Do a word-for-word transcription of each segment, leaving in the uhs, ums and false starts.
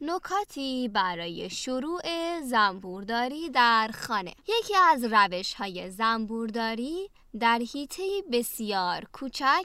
نکاتی برای شروع زنبورداری در خانه. یکی از روش‌های زنبورداری در حیطه‌ای بسیار کوچک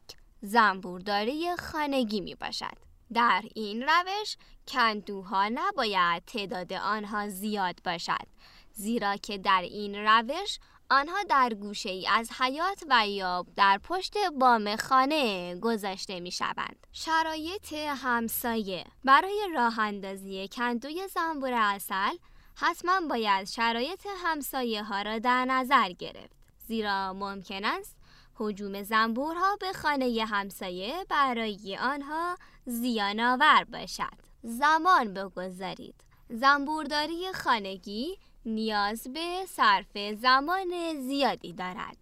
زنبورداری خانگی می باشد. در این روش کندوها نباید تعداد آنها زیاد باشد، زیرا که در این روش آنها در گوشه‌ای از حیاط و یا در پشت بام خانه گذاشته می شوند. شرایط همسایه. برای راه اندازی کندوی زنبور عسل حتما باید شرایط همسایه ها را در نظر گرفت، زیرا ممکن است هجوم زنبورها به خانه همسایه برای آنها زیان آور باشد. زمان بگذارید. زنبورداری خانگی نیاز به صرف زمان زیادی دارد.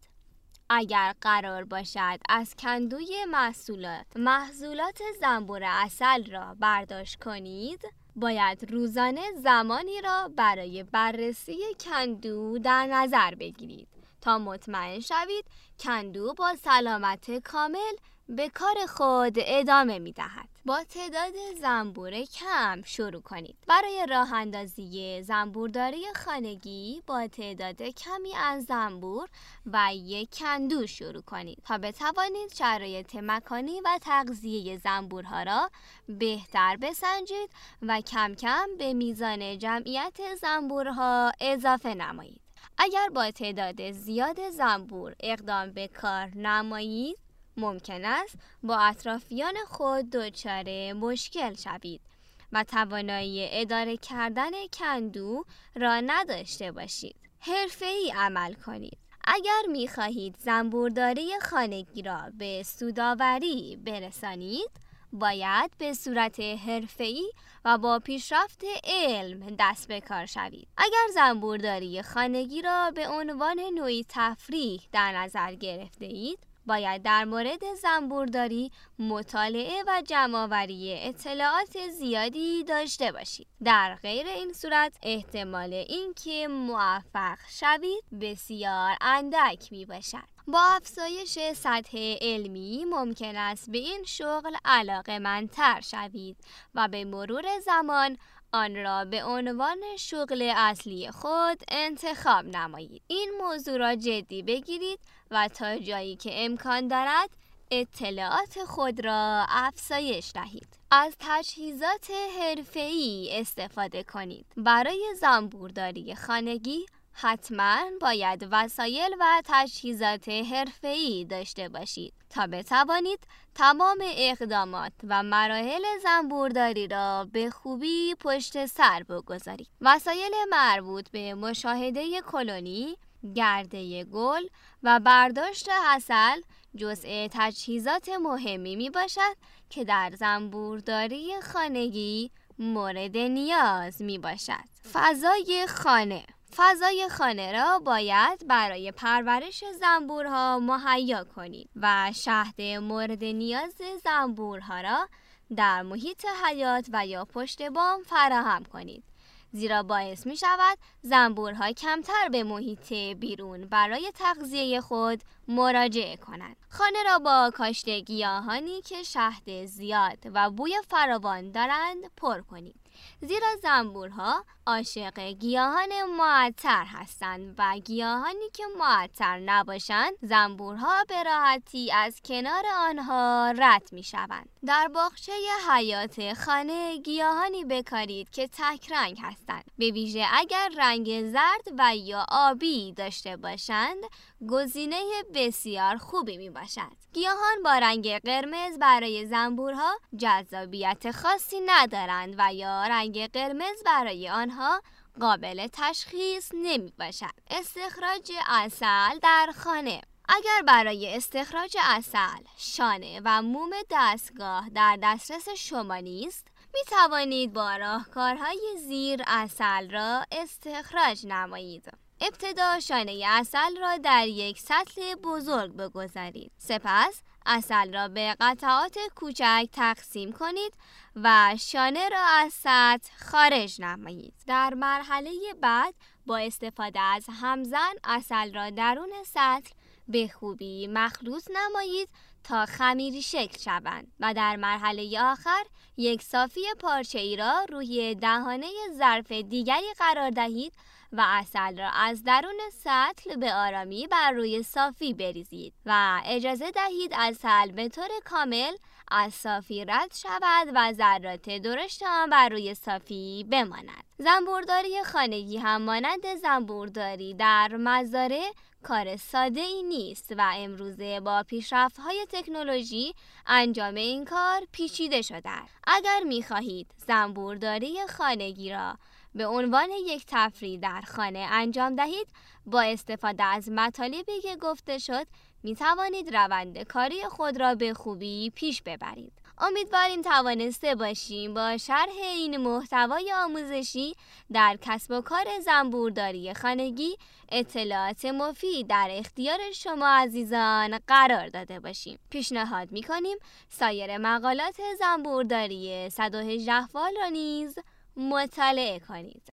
اگر قرار باشد از کندوی محصولات محصولات زنبور عسل را برداشت کنید، باید روزانه زمانی را برای بررسی کندو در نظر بگیرید تا مطمئن شوید کندو با سلامت کامل به کار خود ادامه می دهد. با تعداد زنبور کم شروع کنید. برای راه اندازی زنبورداری خانگی با تعداد کمی از زنبور و یک کندو شروع کنید تا بتوانید شرایط مکانی و تغذیه زنبورها را بهتر بسنجید و کم کم به میزان جمعیت زنبورها اضافه نمایید. اگر با تعداد زیاد زنبور اقدام به کار نمایید، ممکن است با اطرافیان خود دچار مشکل شوید و توانایی اداره کردن کندو را نداشته باشید. حرفه‌ای عمل کنید. اگر می خواهید زنبورداری خانگی را به سودآوری برسانید، باید به صورت حرفه‌ای و با پیشرفت علم دست به کار شوید. اگر زنبورداری خانگی را به عنوان نوعی تفریح در نظر گرفته اید، باید در مورد زنبورداری مطالعه و جمع‌آوری اطلاعات زیادی داشته باشید. در غیر این صورت احتمال اینکه موفق شوید بسیار اندک می باشد. با افزایش سطح علمی ممکن است به این شغل علاقه‌مندتر شوید و به مرور زمان آن را به عنوان شغل اصلی خود انتخاب نمایید. این موضوع را جدی بگیرید و تا جایی که امکان دارد اطلاعات خود را افزایش دهید. از تجهیزات حرفه‌ای استفاده کنید. برای زنبورداری خانگی حتما باید وسایل و تجهیزات حرفه‌ای داشته باشید تا بتوانید تمام اقدامات و مراحل زنبورداری را به خوبی پشت سر بگذارید. وسایل مربوط به مشاهده کلونی، گرده گل و برداشت عسل جزء تجهیزات مهمی می باشد که در زنبورداری خانگی مورد نیاز می باشد. فضای خانه. فضای خانه را باید برای پرورش زنبورها مهیا کنید و شهد مورد نیاز زنبورها را در محیط حیاط و یا پشت بام فراهم کنید، زیرا باعث می شود زنبورها کمتر به محیط بیرون برای تغذیه خود مراجعه کنند. خانه را با کاشت گیاهانی که شهد زیاد و بوی فراوان دارند پر کنید، زیرا زنبورها عاشق گیاهان معطر هستند و گیاهانی که معطر نباشند زنبورها به راحتی از کنار آنها رد می شوند. در باغچه حیاط خانه گیاهانی بکارید که تک رنگ هستند، به ویژه اگر رنگ زرد و یا آبی داشته باشند گزینه بسیار خوبی می باشد. گیاهان با رنگ قرمز برای زنبورها جذابیت خاصی ندارند و یا رنگ قرمز برای آنها قابل تشخیص نمی باشد. استخراج عسل در خانه. اگر برای استخراج عسل شانه و موم دستگاه در دسترس شما نیست، می توانید با راهکارهای زیر عسل را استخراج نمایید. ابتدا شانه عسل را در یک سطل بزرگ بگذارید. سپس عسل را به قطعات کوچک تقسیم کنید و شانه را از سطل خارج نمایید. در مرحله بعد با استفاده از همزن عسل را درون سطل به خوبی مخلوط نمایید تا خمیری شکل شوند و در مرحله آخر یک صافی پارچه‌ای را روی دهانه ظرف دیگری قرار دهید و عسل را از درون سطل به آرامی بر روی صافی بریزید و اجازه دهید عسل به طور کامل از صافی رد شود و ذرات درشت آن بر روی صافی بماند. زنبورداری خانگی هم مانند زنبورداری در مزارع کار ساده ای نیست و امروزه با پیشرفت‌های تکنولوژی انجام این کار پیچیده شده است. اگر می‌خواهید زنبورداری خانگی را به عنوان یک تفریح در خانه انجام دهید، با استفاده از مطالبی که گفته شد می توانید روند کاری خود را به خوبی پیش ببرید. امیدواریم توانسته باشیم با شرح این محتوای آموزشی در کسب و کار زنبورداری خانگی اطلاعات مفید در اختیار شما عزیزان قرار داده باشیم. پیشنهاد می کنیم سایر مقالات زنبورداری صد و هجده فال را نیز مطالعه کنید.